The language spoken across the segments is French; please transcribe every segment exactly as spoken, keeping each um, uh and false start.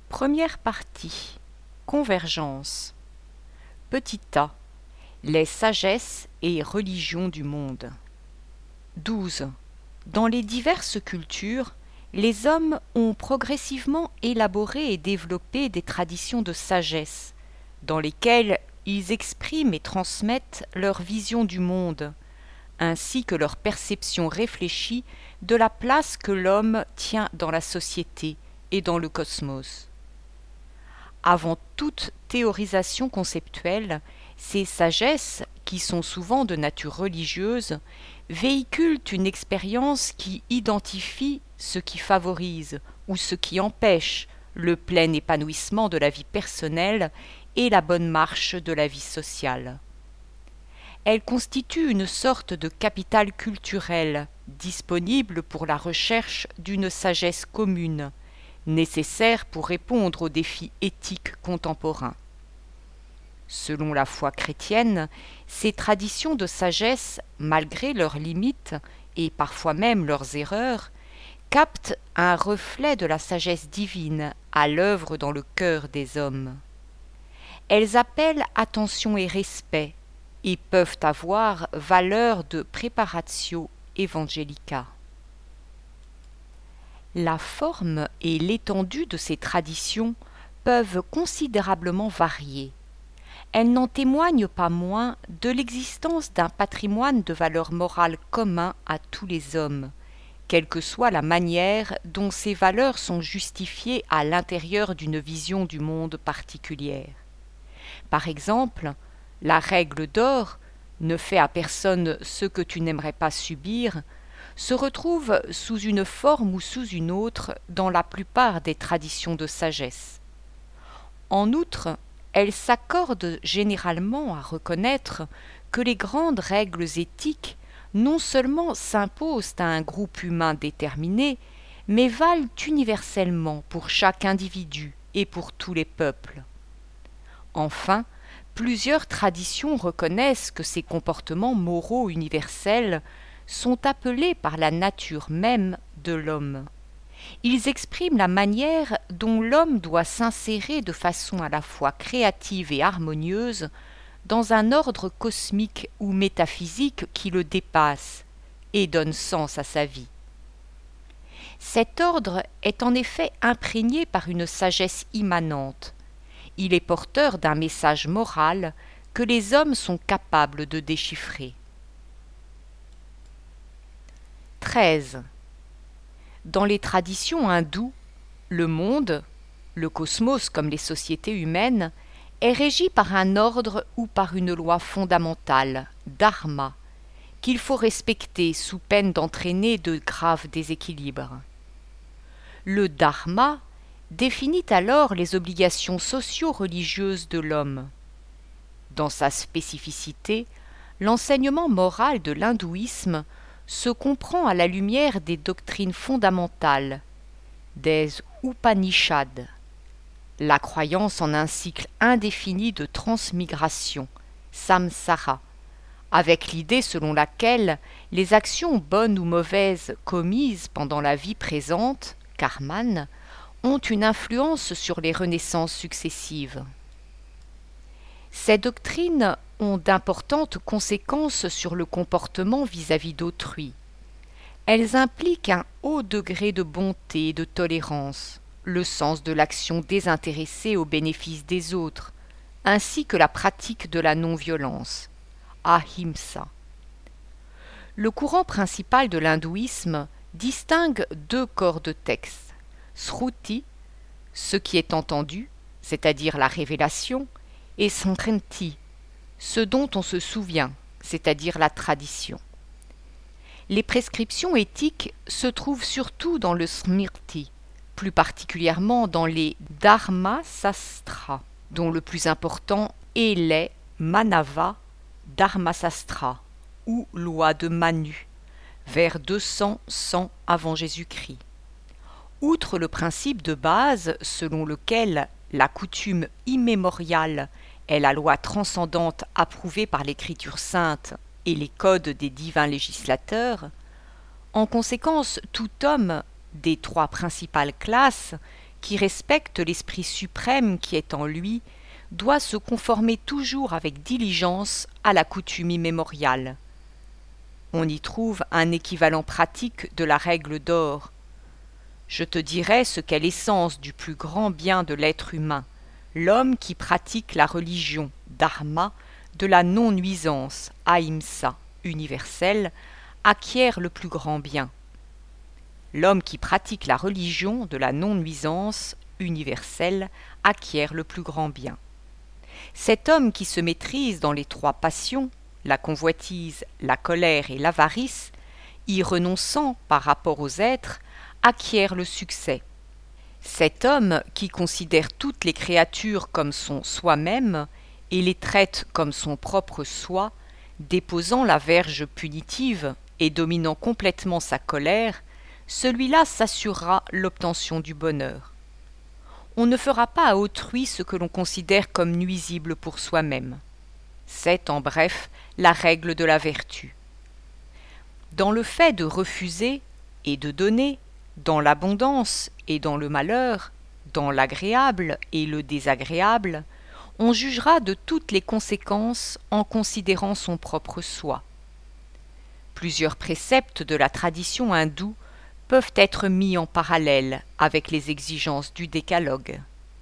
Première partie. Convergence. Petit a. Les sagesses et religions du monde. douze. Dans les diverses cultures, les hommes ont progressivement élaboré et développé des traditions de sagesse, dans lesquelles ils expriment et transmettent leur vision du monde, ainsi que leur perception réfléchie de la place que l'homme tient dans la société et dans le cosmos. Avant toute théorisation conceptuelle, ces sagesses, qui sont souvent de nature religieuse, véhiculent une expérience qui identifie ce qui favorise ou ce qui empêche le plein épanouissement de la vie personnelle et la bonne marche de la vie sociale. Elle constitue une sorte de capital culturel disponible pour la recherche d'une sagesse commune, nécessaire pour répondre aux défis éthiques contemporains. Selon la foi chrétienne, ces traditions de sagesse, malgré leurs limites et parfois même leurs erreurs, captent un reflet de la sagesse divine à l'œuvre dans le cœur des hommes. Elles appellent attention et respect et peuvent avoir valeur de preparatio evangelica. La forme et l'étendue de ces traditions peuvent considérablement varier. Elles n'en témoignent pas moins de l'existence d'un patrimoine de valeurs morales commun à tous les hommes, quelle que soit la manière dont ces valeurs sont justifiées à l'intérieur d'une vision du monde particulière. Par exemple, la règle d'or « ne fais à personne ce que tu n'aimerais pas subir » se retrouve sous une forme ou sous une autre dans la plupart des traditions de sagesse. En outre, elle s'accorde généralement à reconnaître que les grandes règles éthiques non seulement s'imposent à un groupe humain déterminé, mais valent universellement pour chaque individu et pour tous les peuples. Enfin, plusieurs traditions reconnaissent que ces comportements moraux universels sont appelés par la nature même de l'homme. Ils expriment la manière dont l'homme doit s'insérer de façon à la fois créative et harmonieuse dans un ordre cosmique ou métaphysique qui le dépasse et donne sens à sa vie. Cet ordre est en effet imprégné par une sagesse immanente. Il est porteur d'un message moral que les hommes sont capables de déchiffrer. treize. Dans les traditions hindoues, le monde, le cosmos comme les sociétés humaines, est régi par un ordre ou par une loi fondamentale, dharma, qu'il faut respecter sous peine d'entraîner de graves déséquilibres. Le dharma définit alors les obligations socio-religieuses de l'homme. Dans sa spécificité, l'enseignement moral de l'hindouisme se comprend à la lumière des doctrines fondamentales, des Upanishads, la croyance en un cycle indéfini de transmigration, samsara, avec l'idée selon laquelle les actions bonnes ou mauvaises commises pendant la vie présente, karman, ont une influence sur les renaissances successives. Ces doctrines ont d'importantes conséquences sur le comportement vis-à-vis d'autrui. Elles impliquent un haut degré de bonté et de tolérance, le sens de l'action désintéressée au bénéfice des autres, ainsi que la pratique de la non-violence, ahimsa. Le courant principal de l'hindouisme distingue deux corps de textes, sruti, ce qui est entendu, c'est-à-dire la révélation, et smriti, ce dont on se souvient, c'est-à-dire la tradition. Les prescriptions éthiques se trouvent surtout dans le smriti, plus particulièrement dans les dharmasastras, dont le plus important est les manava dharmasastra, ou loi de Manu, vers deux cents cent avant Jésus-Christ. Outre le principe de base selon lequel la coutume immémoriale est la loi transcendante approuvée par l'Écriture sainte et les codes des divins législateurs, en conséquence tout homme des trois principales classes, qui respecte l'esprit suprême qui est en lui, doit se conformer toujours avec diligence à la coutume immémoriale. On y trouve un équivalent pratique de la règle d'or. Je te dirai ce qu'est l'essence du plus grand bien de l'être humain, l'homme qui pratique la religion, dharma, de la non-nuisance, ahimsa, universelle, acquiert le plus grand bien. L'homme qui pratique la religion de la non-nuisance, universelle, acquiert le plus grand bien. Cet homme qui se maîtrise dans les trois passions, la convoitise, la colère et l'avarice, y renonçant par rapport aux êtres, acquiert le succès. Cet homme qui considère toutes les créatures comme son soi-même et les traite comme son propre soi, déposant la verge punitive et dominant complètement sa colère, celui-là s'assurera l'obtention du bonheur. On ne fera pas à autrui ce que l'on considère comme nuisible pour soi-même. C'est, en bref, la règle de la vertu. Dans le fait de refuser et de donner, dans l'abondance et dans le malheur, dans l'agréable et le désagréable, on jugera de toutes les conséquences en considérant son propre soi. Plusieurs préceptes de la tradition hindoue peuvent être mis en parallèle avec les exigences du décalogue.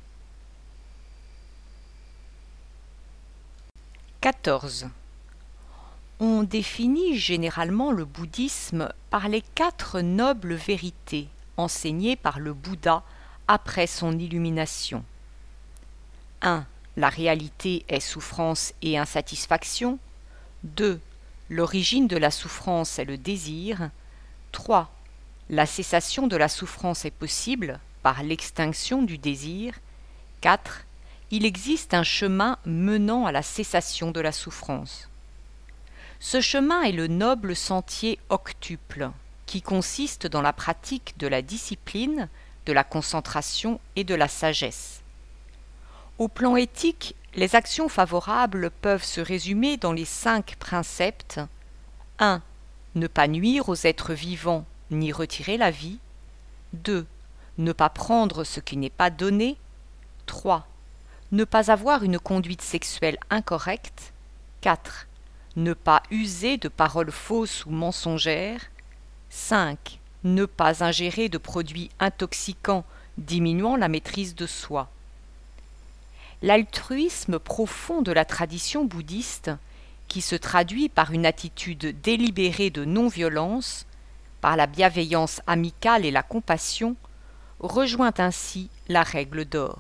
quatorze. On définit généralement le bouddhisme par les quatre nobles vérités enseignées par le Bouddha après son illumination. un. La réalité est souffrance et insatisfaction. deux. L'origine de la souffrance est le désir. trois. La cessation de la souffrance est possible par l'extinction du désir. quatre. Il existe un chemin menant à la cessation de la souffrance. Ce chemin est le noble sentier octuple, qui consiste dans la pratique de la discipline, de la concentration et de la sagesse. Au plan éthique, les actions favorables peuvent se résumer dans les cinq préceptes. un. Ne pas nuire aux êtres vivants ni retirer la vie. deux. Ne pas prendre ce qui n'est pas donné. trois. Ne pas avoir une conduite sexuelle incorrecte. quatre. Ne pas user de paroles fausses ou mensongères. cinq. Ne pas ingérer de produits intoxicants diminuant la maîtrise de soi. L'altruisme profond de la tradition bouddhiste, qui se traduit par une attitude délibérée de non-violence, par la bienveillance amicale et la compassion, rejoint ainsi la règle d'or.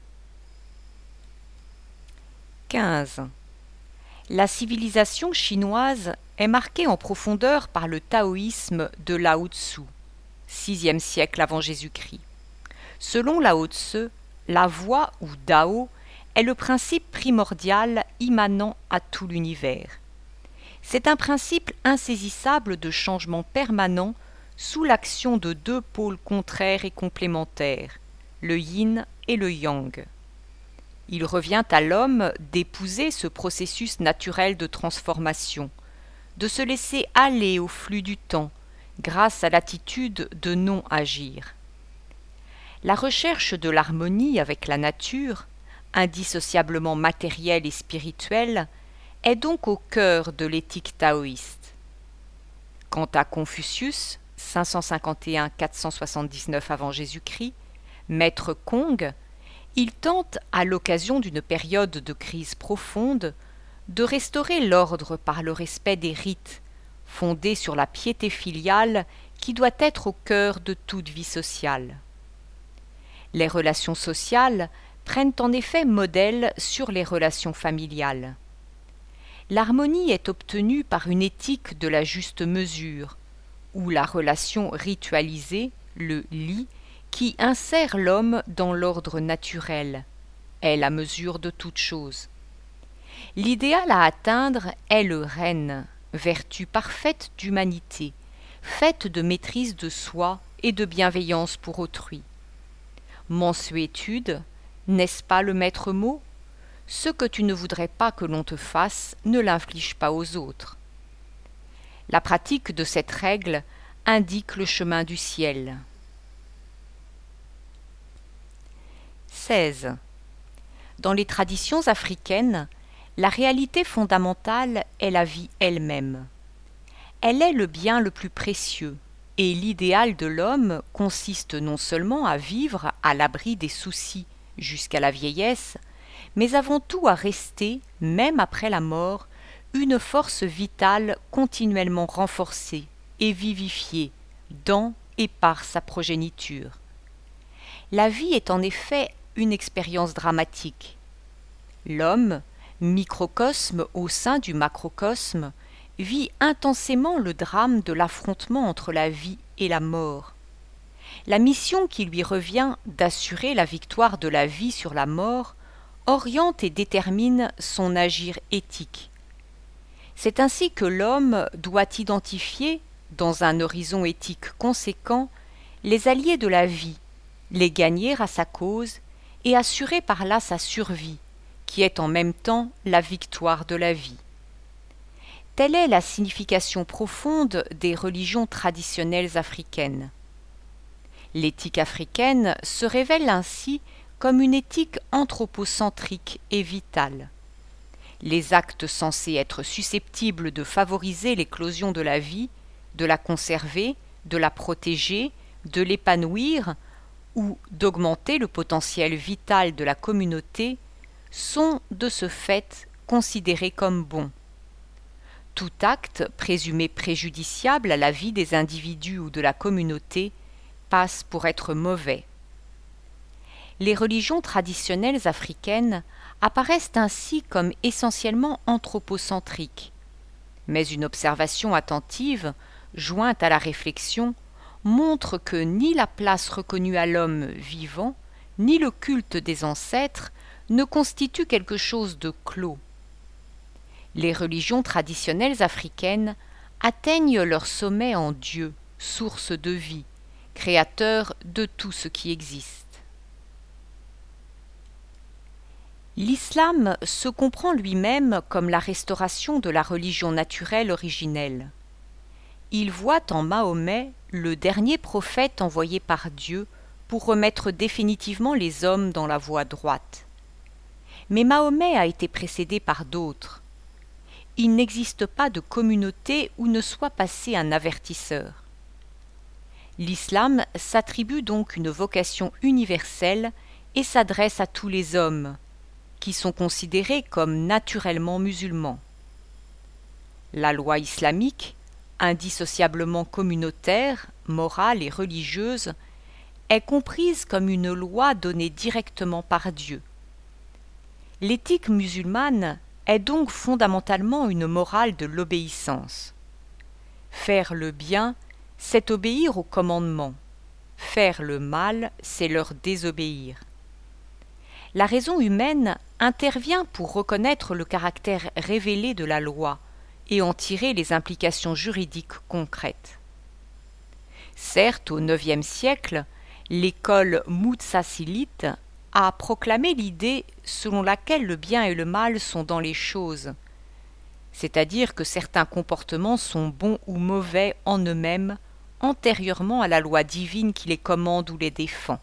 quinze. La civilisation chinoise est marquée en profondeur par le taoïsme de Lao Tzu, sixième siècle avant Jésus-Christ. Selon Lao Tzu, la voie ou Dao est le principe primordial immanent à tout l'univers. C'est un principe insaisissable de changement permanent sous l'action de deux pôles contraires et complémentaires, le yin et le yang. Il revient à l'homme d'épouser ce processus naturel de transformation, de se laisser aller au flux du temps, grâce à l'attitude de non-agir. La recherche de l'harmonie avec la nature, indissociablement matérielle et spirituelle, est donc au cœur de l'éthique taoïste. Quant à Confucius, cinq cent cinquante et un à quatre cent soixante-dix-neuf avant Jésus-Christ, maître Kong, il tente, à l'occasion d'une période de crise profonde, de restaurer l'ordre par le respect des rites, fondés sur la piété filiale qui doit être au cœur de toute vie sociale. Les relations sociales prennent en effet modèle sur les relations familiales. L'harmonie est obtenue par une éthique de la juste mesure, ou la relation ritualisée, le li, qui insère l'homme dans l'ordre naturel, est la mesure de toute chose. L'idéal à atteindre est le ren, vertu parfaite d'humanité, faite de maîtrise de soi et de bienveillance pour autrui. Mansuétude, n'est-ce pas le maître mot ? Ce que tu ne voudrais pas que l'on te fasse, ne l'inflige pas aux autres. La pratique de cette règle indique le chemin du ciel. seize. Dans les traditions africaines, la réalité fondamentale est la vie elle-même. Elle est le bien le plus précieux, et l'idéal de l'homme consiste non seulement à vivre à l'abri des soucis jusqu'à la vieillesse, mais avant tout à rester, même après la mort, une force vitale continuellement renforcée et vivifiée dans et par sa progéniture. La vie est en effet une expérience dramatique. L'homme, microcosme au sein du macrocosme, vit intensément le drame de l'affrontement entre la vie et la mort. La mission qui lui revient d'assurer la victoire de la vie sur la mort oriente et détermine son agir éthique. C'est ainsi que l'homme doit identifier, dans un horizon éthique conséquent, les alliés de la vie, les gagner à sa cause et assurer par là sa survie, qui est en même temps la victoire de la vie. Telle est la signification profonde des religions traditionnelles africaines. L'éthique africaine se révèle ainsi comme une éthique anthropocentrique et vitale. Les actes censés être susceptibles de favoriser l'éclosion de la vie, de la conserver, de la protéger, de l'épanouir ou d'augmenter le potentiel vital de la communauté sont de ce fait considérés comme bons. Tout acte présumé préjudiciable à la vie des individus ou de la communauté passe pour être mauvais. Les religions traditionnelles africaines apparaissent ainsi comme essentiellement anthropocentriques. Mais une observation attentive, jointe à la réflexion, montre que ni la place reconnue à l'homme vivant, ni le culte des ancêtres ne constituent quelque chose de clos. Les religions traditionnelles africaines atteignent leur sommet en Dieu, source de vie, créateur de tout ce qui existe. L'islam se comprend lui-même comme la restauration de la religion naturelle originelle. Il voit en Mahomet le dernier prophète envoyé par Dieu pour remettre définitivement les hommes dans la voie droite. Mais Mahomet a été précédé par d'autres. Il n'existe pas de communauté où ne soit passé un avertisseur. L'islam s'attribue donc une vocation universelle et s'adresse à tous les hommes, qui sont considérés comme naturellement musulmans. La loi islamique, indissociablement communautaire, morale et religieuse, est comprise comme une loi donnée directement par Dieu. L'éthique musulmane est donc fondamentalement une morale de l'obéissance. Faire le bien, c'est obéir aux commandements. Faire le mal, c'est leur désobéir. La raison humaine intervient pour reconnaître le caractère révélé de la loi et en tirer les implications juridiques concrètes. Certes, au neuvième siècle, l'école moutazilite a proclamé l'idée selon laquelle le bien et le mal sont dans les choses, c'est-à-dire que certains comportements sont bons ou mauvais en eux-mêmes antérieurement à la loi divine qui les commande ou les défend.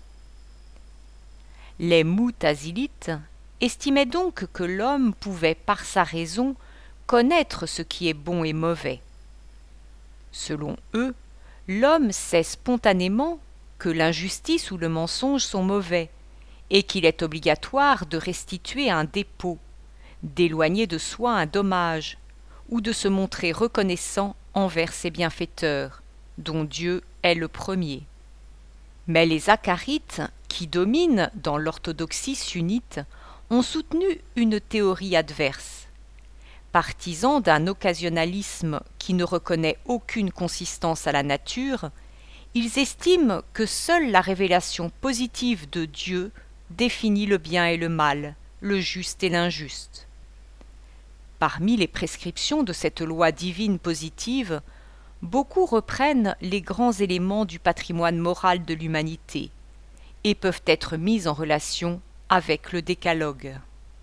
Les moutazilites estimaient donc que l'homme pouvait, par sa raison, connaître ce qui est bon et mauvais. Selon eux, l'homme sait spontanément que l'injustice ou le mensonge sont mauvais, et qu'il est obligatoire de restituer un dépôt, d'éloigner de soi un dommage, ou de se montrer reconnaissant envers ses bienfaiteurs, dont Dieu est le premier. Mais les acarites, qui dominent dans l'orthodoxie sunnite, ont soutenu une théorie adverse. Partisans d'un occasionnalisme qui ne reconnaît aucune consistance à la nature, ils estiment que seule la révélation positive de Dieu définit le bien et le mal, le juste et l'injuste. Parmi les prescriptions de cette loi divine positive, beaucoup reprennent les grands éléments du patrimoine moral de l'humanité et peuvent être mis en relation avec le décalogue.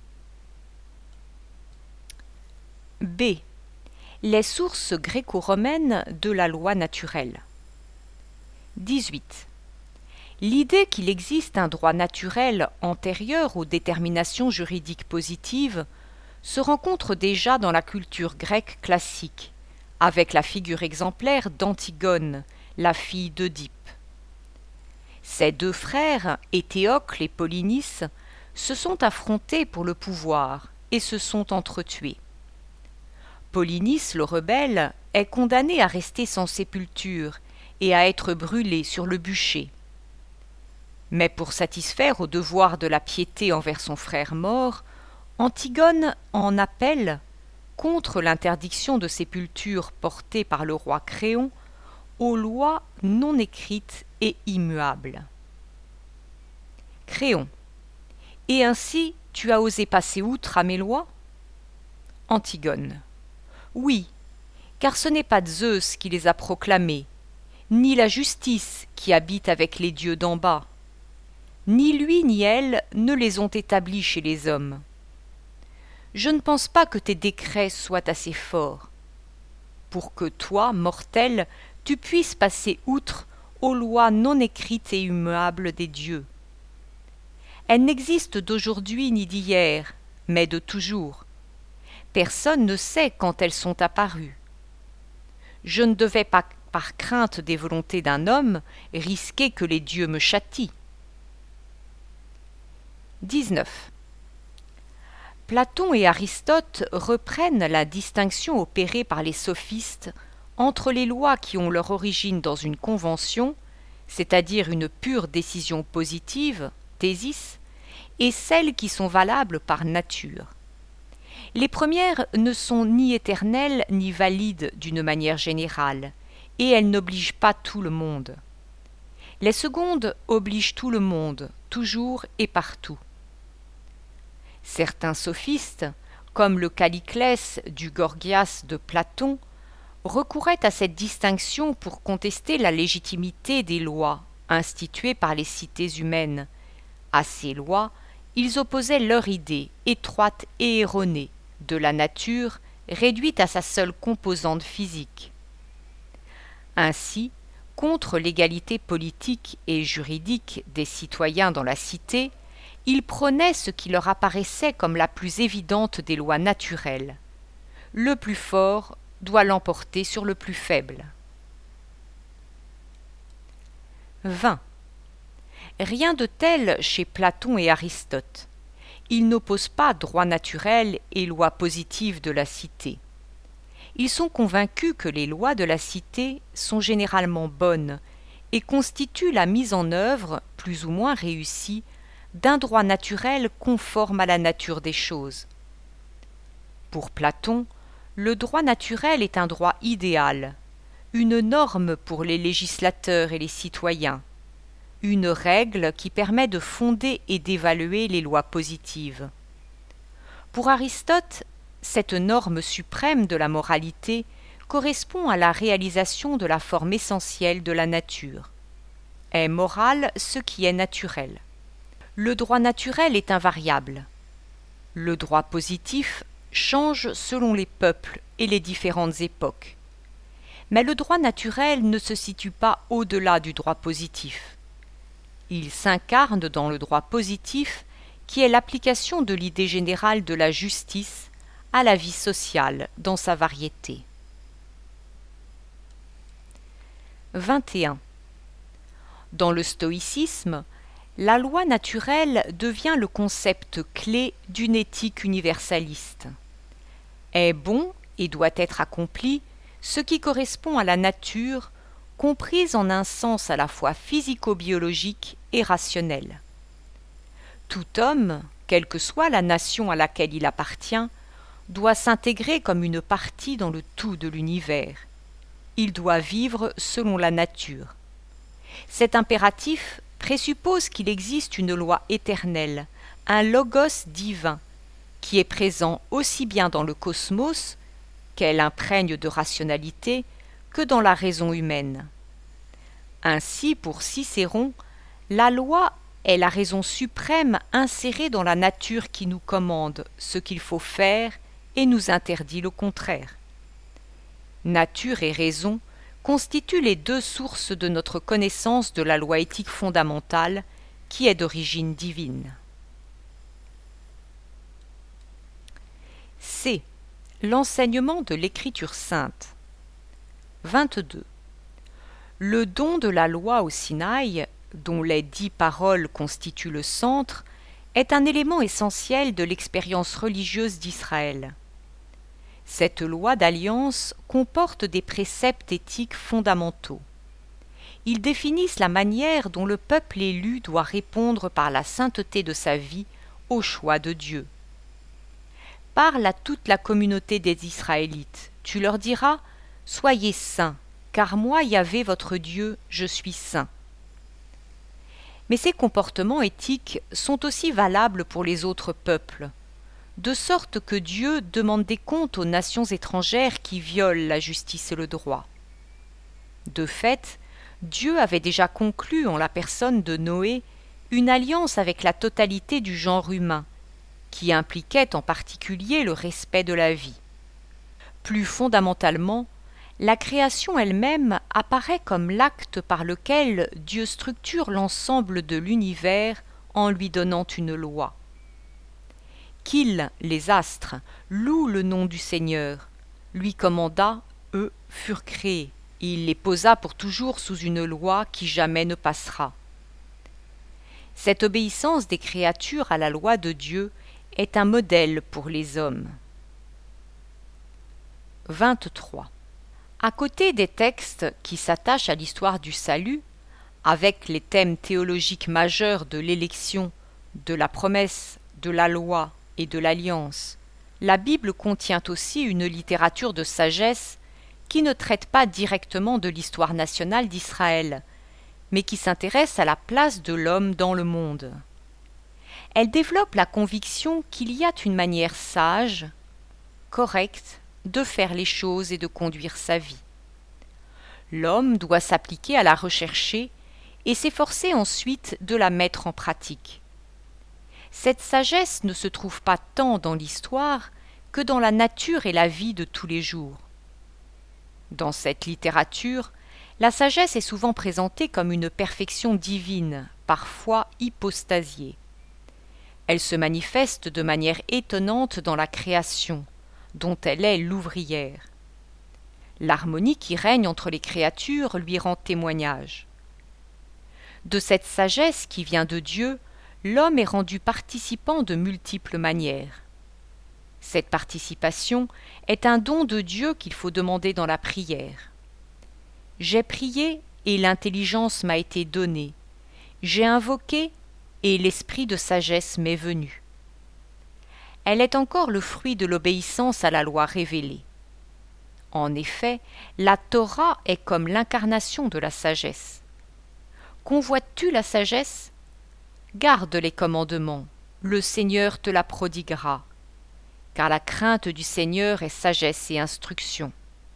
B. Les sources gréco-romaines de la loi naturelle. dix-huit. L'idée qu'il existe un droit naturel antérieur aux déterminations juridiques positives se rencontre déjà dans la culture grecque classique, avec la figure exemplaire d'Antigone, la fille d'Œdipe. Ses deux frères, Éthéocle et Polynice, se sont affrontés pour le pouvoir et se sont entretués. Polynice, le rebelle, est condamné à rester sans sépulture et à être brûlé sur le bûcher. Mais pour satisfaire au devoir de la piété envers son frère mort, Antigone en appelle, contre l'interdiction de sépulture portée par le roi Créon, aux lois non écrites et immuables. Créon. Et ainsi tu as osé passer outre à mes lois ? Antigone. Oui, car ce n'est pas Zeus qui les a proclamées, ni la justice qui habite avec les dieux d'en bas. Ni lui ni elle ne les ont établis chez les hommes. Je ne pense pas que tes décrets soient assez forts pour que toi, mortel, tu puisses passer outre aux lois non écrites et immuables des dieux. Elles n'existent d'aujourd'hui ni d'hier, mais de toujours. Personne ne sait quand elles sont apparues. Je ne devais pas, par crainte des volontés d'un homme, risquer que les dieux me châtient. dix-neuf. Platon et Aristote reprennent la distinction opérée par les sophistes entre les lois qui ont leur origine dans une convention, c'est-à-dire une pure décision positive, thésis, et celles qui sont valables par nature. Les premières ne sont ni éternelles ni valides d'une manière générale, et elles n'obligent pas tout le monde. Les secondes obligent tout le monde, toujours et partout. Certains sophistes, comme le Calliclès du Gorgias de Platon, recouraient à cette distinction pour contester la légitimité des lois instituées par les cités humaines. À ces lois, ils opposaient leur idée, étroite et erronée, de la nature réduite à sa seule composante physique. Ainsi, contre l'égalité politique et juridique des citoyens dans la cité, ils prônaient ce qui leur apparaissait comme la plus évidente des lois naturelles. Le plus fort doit l'emporter sur le plus faible. vingt. Rien de tel chez Platon et Aristote. Ils n'opposent pas droit naturel et loi positive de la cité. Ils sont convaincus que les lois de la cité sont généralement bonnes et constituent la mise en œuvre, plus ou moins réussie, d'un droit naturel conforme à la nature des choses. Pour Platon, le droit naturel est un droit idéal, une norme pour les législateurs et les citoyens, une règle qui permet de fonder et d'évaluer les lois positives. Pour Aristote, cette norme suprême de la moralité correspond à la réalisation de la forme essentielle de la nature. Est moral ce qui est naturel. Le droit naturel est invariable. Le droit positif change selon les peuples et les différentes époques. Mais le droit naturel ne se situe pas au-delà du droit positif. Il s'incarne dans le droit positif qui est l'application de l'idée générale de la justice à la vie sociale dans sa variété. vingt et un. Dans le stoïcisme, la loi naturelle devient le concept clé d'une éthique universaliste. Est bon et doit être accompli ce qui correspond à la nature, comprise en un sens à la fois physico-biologique et rationnel. Tout homme, quelle que soit la nation à laquelle il appartient, doit s'intégrer comme une partie dans le tout de l'univers. Il doit vivre selon la nature. Cet impératif présuppose qu'il existe une loi éternelle, un logos divin, qui est présent aussi bien dans le cosmos, qu'elle imprègne de rationalité, que dans la raison humaine. Ainsi, pour Cicéron, la loi est la raison suprême insérée dans la nature qui nous commande ce qu'il faut faire et nous interdit le contraire. Nature et raison constituent les deux sources de notre connaissance de la loi éthique fondamentale, qui est d'origine divine. C. L'enseignement de l'Écriture sainte. vingt-deux. Le don de la loi au Sinaï, dont les dix paroles constituent le centre, est un élément essentiel de l'expérience religieuse d'Israël. Cette loi d'alliance comporte des préceptes éthiques fondamentaux. Ils définissent la manière dont le peuple élu doit répondre par la sainteté de sa vie au choix de Dieu. Parle à toute la communauté des Israélites. Tu leur diras « Soyez saints, car moi, Yahvé, votre Dieu, je suis saint. » Mais ces comportements éthiques sont aussi valables pour les autres peuples, de sorte que Dieu demande des comptes aux nations étrangères qui violent la justice et le droit. De fait, Dieu avait déjà conclu en la personne de Noé une alliance avec la totalité du genre humain, qui impliquait en particulier le respect de la vie. Plus fondamentalement, la création elle-même apparaît comme l'acte par lequel Dieu structure l'ensemble de l'univers en lui donnant une loi. Qu'ils, les astres, louent le nom du Seigneur, lui commanda, eux furent créés, et il les posa pour toujours sous une loi qui jamais ne passera. Cette obéissance des créatures à la loi de Dieu est un modèle pour les hommes. vingt-trois. À côté des textes qui s'attachent à l'histoire du salut, avec les thèmes théologiques majeurs de l'élection, de la promesse, de la loi et de l'alliance, la Bible contient aussi une littérature de sagesse qui ne traite pas directement de l'histoire nationale d'Israël, mais qui s'intéresse à la place de l'homme dans le monde. Elle développe la conviction qu'il y a une manière sage, correcte, de faire les choses et de conduire sa vie. L'homme doit s'appliquer à la rechercher et s'efforcer ensuite de la mettre en pratique. Cette sagesse ne se trouve pas tant dans l'histoire que dans la nature et la vie de tous les jours. Dans cette littérature, la sagesse est souvent présentée comme une perfection divine, parfois hypostasiée. Elle se manifeste de manière étonnante dans la création, dont elle est l'ouvrière. L'harmonie qui règne entre les créatures lui rend témoignage. De cette sagesse qui vient de Dieu, l'homme est rendu participant de multiples manières. Cette participation est un don de Dieu qu'il faut demander dans la prière. J'ai prié et l'intelligence m'a été donnée. J'ai invoqué et l'esprit de sagesse m'est venu. Elle est encore le fruit de l'obéissance à la loi révélée. En effet, la Torah est comme l'incarnation de la sagesse. Convoites-tu la sagesse ? Garde les commandements, le Seigneur te la prodiguera, car la crainte du Seigneur est sagesse et instruction.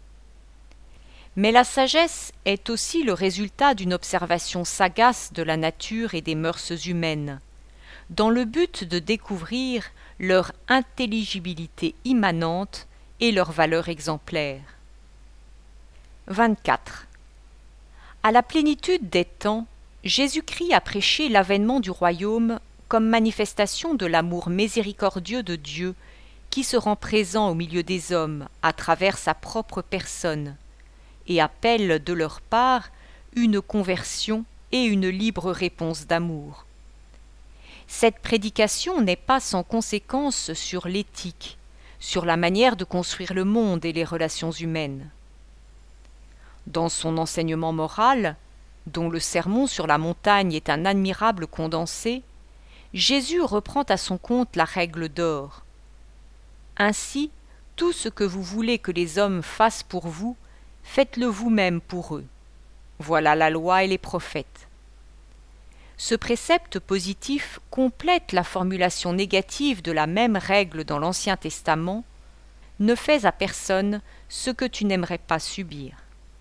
Mais la sagesse est aussi le résultat d'une observation sagace de la nature et des mœurs humaines, dans le but de découvrir leur intelligibilité immanente et leur valeur exemplaire. vingt-quatre. À la plénitude des temps, Jésus-Christ a prêché l'avènement du royaume comme manifestation de l'amour miséricordieux de Dieu qui se rend présent au milieu des hommes à travers sa propre personne et appelle de leur part une conversion et une libre réponse d'amour. Cette prédication n'est pas sans conséquence sur l'éthique, sur la manière de construire le monde et les relations humaines. Dans son enseignement moral, dont le sermon sur la montagne est un admirable condensé, Jésus reprend à son compte la règle d'or. Ainsi, tout ce que vous voulez que les hommes fassent pour vous, faites-le vous-même pour eux. Voilà la loi et les prophètes. Ce précepte positif complète la formulation négative de la même règle dans l'Ancien Testament « Ne fais à personne ce que tu n'aimerais pas subir ».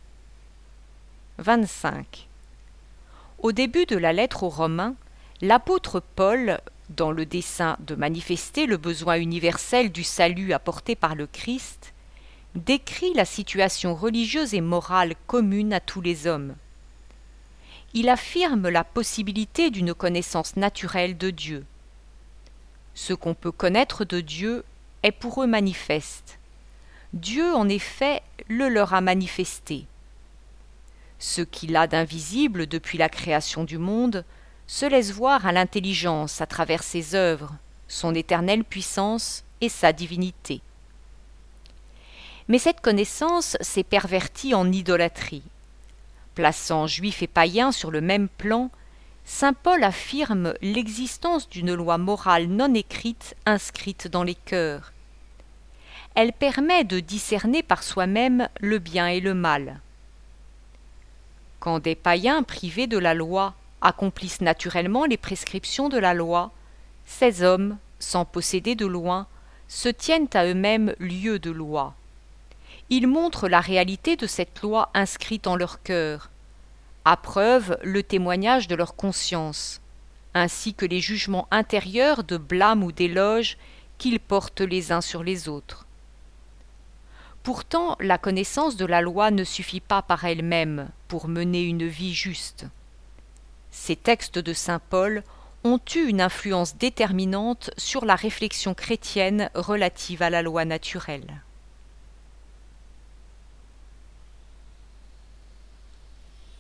vingt-cinq. Au début de la lettre aux Romains, l'apôtre Paul, dans le dessein de manifester le besoin universel du salut apporté par le Christ, décrit la situation religieuse et morale commune à tous les hommes. Il affirme la possibilité d'une connaissance naturelle de Dieu. Ce qu'on peut connaître de Dieu est pour eux manifeste. Dieu, en effet, le leur a manifesté. Ce qu'il a d'invisible depuis la création du monde se laisse voir à l'intelligence à travers ses œuvres, son éternelle puissance et sa divinité. Mais cette connaissance s'est pervertie en idolâtrie. Plaçant juifs et païens sur le même plan, saint Paul affirme l'existence d'une loi morale non écrite inscrite dans les cœurs. Elle permet de discerner par soi-même le bien et le mal. Quand des païens privés de la loi accomplissent naturellement les prescriptions de la loi, ces hommes, sans posséder de loi, se tiennent à eux-mêmes lieu de loi. Ils montrent la réalité de cette loi inscrite en leur cœur, à preuve le témoignage de leur conscience, ainsi que les jugements intérieurs de blâme ou d'éloge qu'ils portent les uns sur les autres. Pourtant, la connaissance de la loi ne suffit pas par elle-même pour mener une vie juste. Ces textes de saint Paul ont eu une influence déterminante sur la réflexion chrétienne relative à la loi naturelle.